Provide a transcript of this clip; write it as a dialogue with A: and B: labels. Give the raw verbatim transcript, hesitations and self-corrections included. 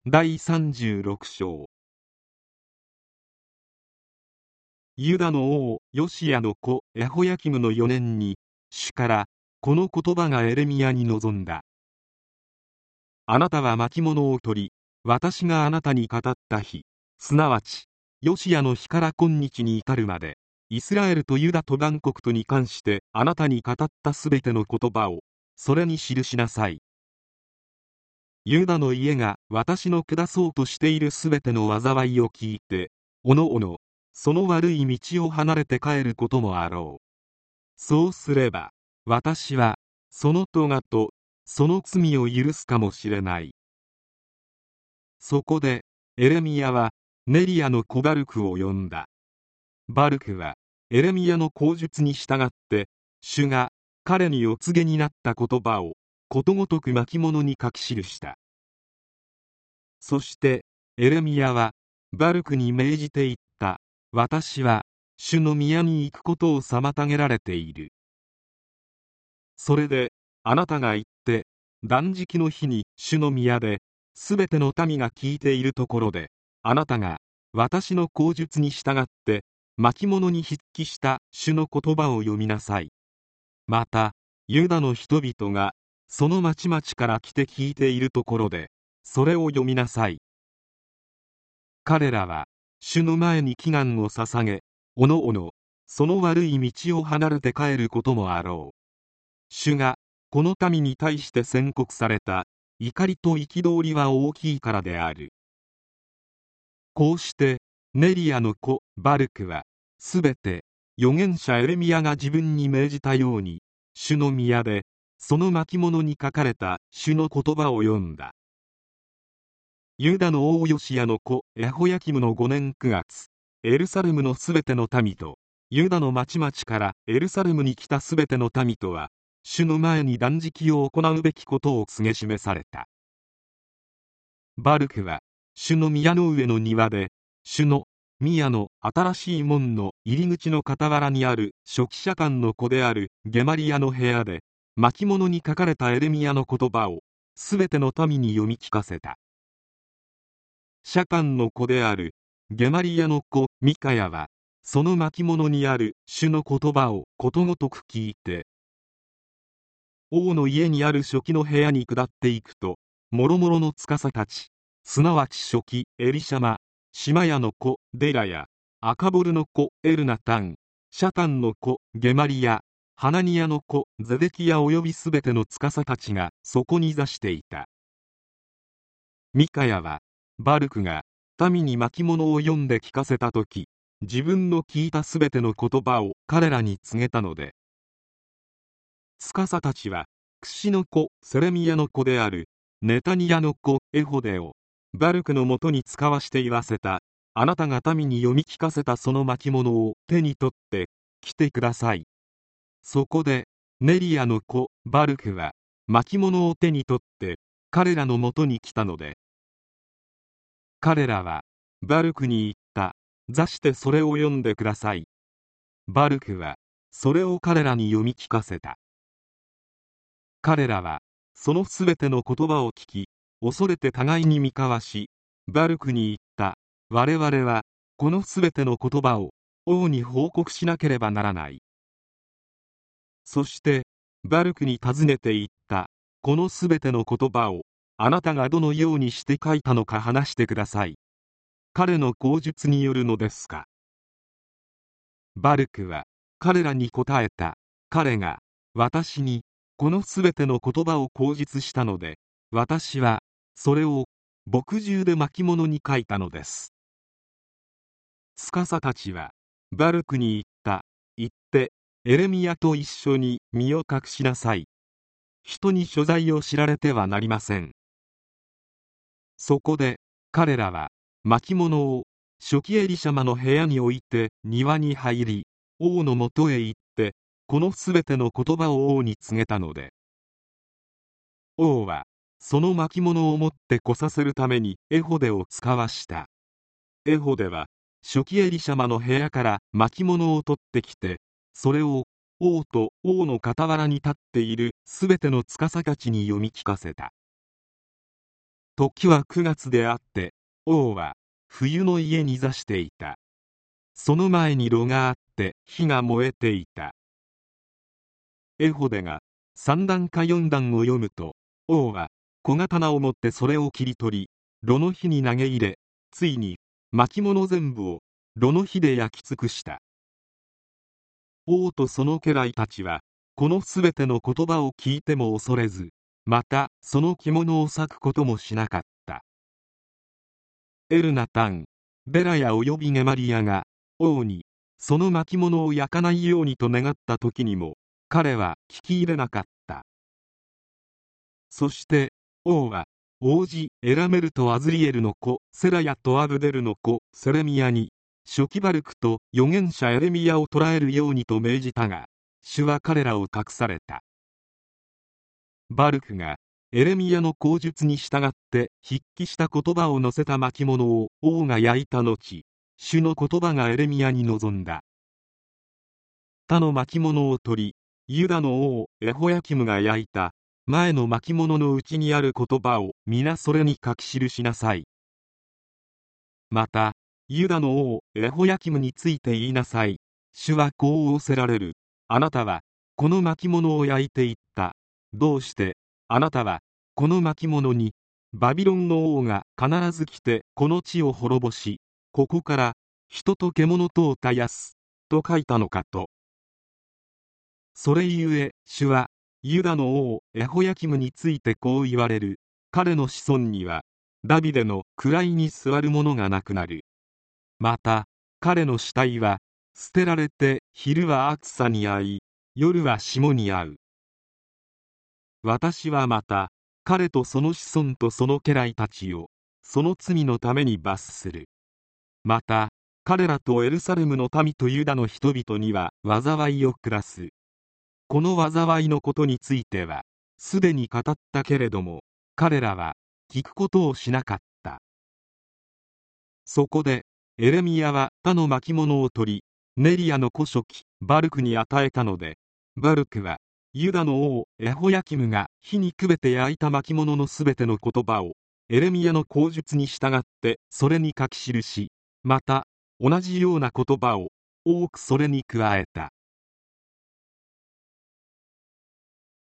A: だいさんじゅうろく章。ユダの王ヨシアの子エホヤキムのよねんに、主からこの言葉がエレミヤに臨んだ。あなたは巻物を取り、私があなたに語った日、すなわちヨシアの日から今日に至るまで、イスラエルとユダと万国とに関してあなたに語ったすべての言葉をそれに記しなさい。ユダの家が私の下そうとしているすべての災いを聞いて、おのおのその悪い道を離れて帰ることもあろう。そうすれば私はその咎とその罪を許すかもしれない。そこでエレミヤはネリアの子バルクを呼んだ。バルクはエレミヤの口述に従って、主が彼にお告げになった言葉をことごとく巻物に書き記した。そしてエレミヤはバルクに命じて言った。私は主の宮に行くことを妨げられている。それであなたが行って断食の日に主の宮ですべての民が聞いているところで、あなたが私の口述に従って巻物に筆記した主の言葉を読みなさい。またユダの人々がその町々から来て聞いているところでそれを読みなさい。彼らは主の前に祈願を捧げ、おのおのその悪い道を離れて帰ることもあろう。主がこの民に対して宣告された怒りと憤りは大きいからである。こうしてネリアの子バルクはすべて預言者エレミヤが自分に命じたように、主の宮でその巻物に書かれた主の言葉を読んだ。ユダの王ヨシアの子エホヤキムのごねんくがつ、エルサレムのすべての民とユダの町々からエルサレムに来たすべての民とは主の前に断食を行うべきことを告げ示された。バルクは主の宮の上の庭で主の宮の新しい門の入り口の傍らにある書記者官の子であるゲマリヤの部屋で巻物に書かれたエレミヤの言葉をすべての民に読み聞かせた。シャカンの子であるゲマリヤの子ミカヤはその巻物にある主の言葉をことごとく聞いて、王の家にある書記の部屋に下っていくと、もろもろの司たち、すなわち書記エリシャマ、シマヤの子デラヤ、アカボルの子エルナタン、シャタンの子ゲマリヤ、ハナニヤの子ゼデキヤおよびすべての司たちがそこに座していた。ミカヤはバルクが民に巻物を読んで聞かせたとき、自分の聞いたすべての言葉を彼らに告げたので、司たちはクシの子セレミヤの子であるネタニヤの子エホデをバルクのもとに使わして言わせた。あなたが民に読み聞かせたその巻物を手に取って来てください。そこでネリアの子バルクは巻物を手に取って彼らのもとに来たので、彼らはバルクに言った。座してそれを読んでください。バルクはそれを彼らに読み聞かせた。彼らはそのすべての言葉を聞き、恐れて互いに見交わし、バルクに言った。我々はこのすべての言葉を王に報告しなければならない。そしてバルクに尋ねて言った。このすべての言葉をあなたがどのようにして書いたのか話してください。彼の口述によるのですか。バルクは彼らに答えた。彼が私にこのすべての言葉を口述したので、私はそれを墨汁で巻物に書いたのです。司たちはバルクに言った。言ってエレミヤと一緒に身を隠しなさい。人に所在を知られてはなりません。そこで彼らは巻物を書記エリシャマの部屋に置いて庭に入り、王のもとへ行ってこのすべての言葉を王に告げたので、王はその巻物を持って来させるためにエホデを使わした。エホデは書記エリシャマの部屋から巻物を取ってきて、それを王と王の傍らに立っているすべての司たちに読み聞かせた。 時はくがつであって、王は冬の家に座していた。その前に炉があって火が燃えていた。エホデがさん段かよん段を読むと、王は小刀を持ってそれを切り取り、炉の火に投げ入れ、ついに巻物全部を炉の火で焼き尽くした。王とその家来たちはこのすべての言葉を聞いても恐れず、またその着物を裂くこともしなかった。エルナタン、ベラヤおよびゲマリヤが王にその巻物を焼かないようにと願った時にも、彼は聞き入れなかった。そして王は王子エラメルとアズリエルの子セラヤとアブデルの子セレミヤに、書記バルクと預言者エレミヤを捕らえるようにと命じたが、主は彼らを隠された。バルクがエレミヤの口述に従って筆記した言葉を載せた巻物を王が焼いた後、主の言葉がエレミヤに臨んだ。他の巻物を取り、ユダの王エホヤキムが焼いた前の巻物のうちにある言葉を皆それに書き記しなさい。またユダの王エホヤキムについて言いなさい。主はこう仰せられる。あなたはこの巻物を焼いていった。どうしてあなたはこの巻物にバビロンの王が必ず来てこの地を滅ぼし、ここから人と獣とを絶やすと書いたのかと。それゆえ主はユダの王エホヤキムについてこう言われる。彼の子孫にはダビデの位に座る者がなくなる。また彼の死体は捨てられて、昼は暑さに遭い夜は霜に遭う。私はまた彼とその子孫とその家来たちをその罪のために罰する。また彼らとエルサレムの民とユダの人々には災いを下す。この災いのことについてはすでに語ったけれども、彼らは聞くことをしなかった。そこでエレミヤは他の巻物を取り、ネリアの子書記バルクに与えたので、バルクはユダの王エホヤキムが火にくべて焼いた巻物のすべての言葉をエレミヤの口述に従ってそれに書き記し、また同じような言葉を多くそれに加えた。